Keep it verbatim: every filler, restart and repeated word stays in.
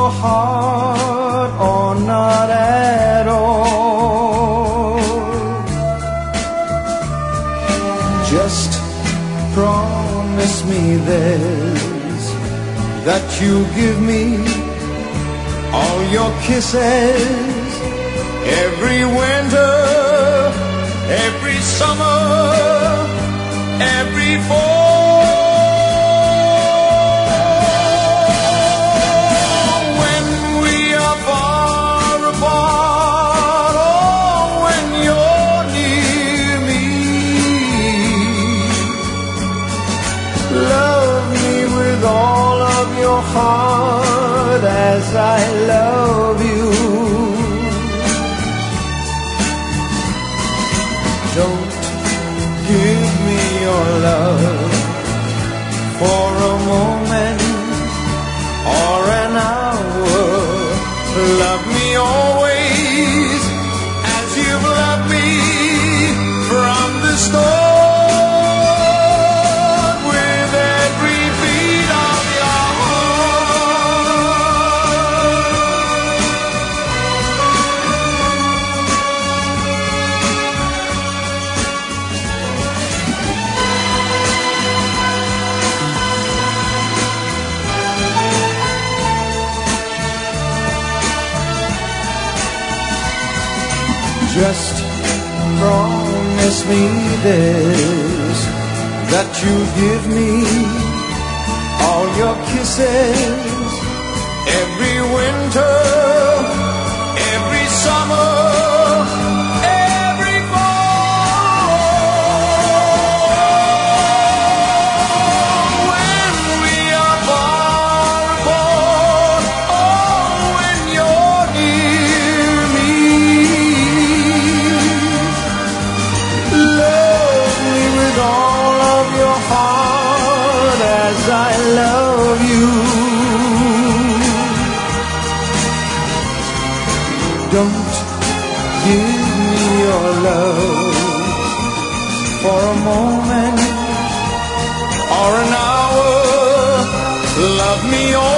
your heart or not at all. Just promise me this, that you'll give me all your kisses every winter, every summer, every fall. When we are far apart, or when you're near me, love me with all of your heart as I love you. Don't give me your love for a moment or an hour. Love me always as you've loved me from the start, with every beat of your Just promise me this, that you give me all your kisses every winter, every summer, every fall. When we are far apart, or when you're near me, love me with all of your heart as I love you. Don't give me your love for a moment or an hour. Love me